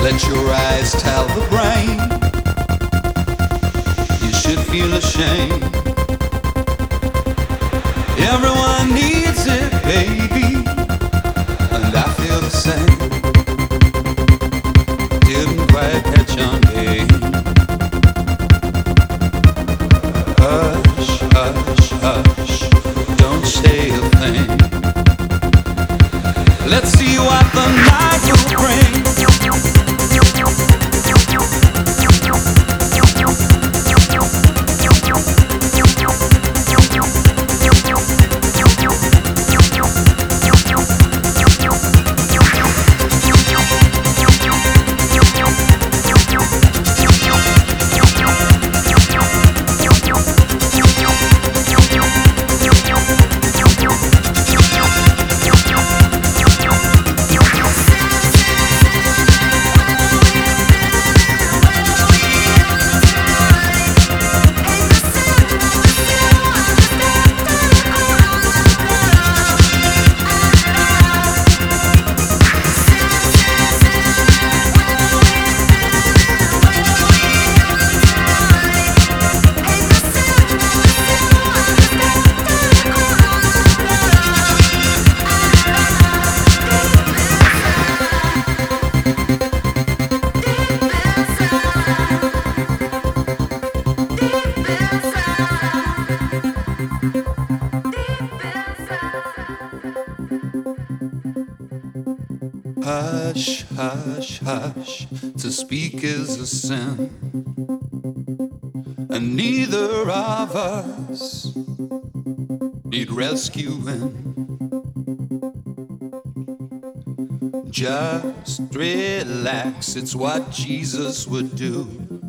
Let your eyes tell the brain you should feel ashamed. Everyone needs it, baby, and I feel the same. Didn't quite catch on, babe. Hush, hush, hush, don't say a thing. Let's see what the night will bring. Hush, hush, hush, to speak is a sin, and neither of us need rescuing. Just relax, it's what Jesus would do.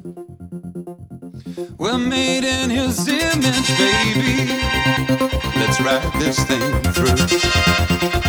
We're made in His image, baby. Let's ride this thing through.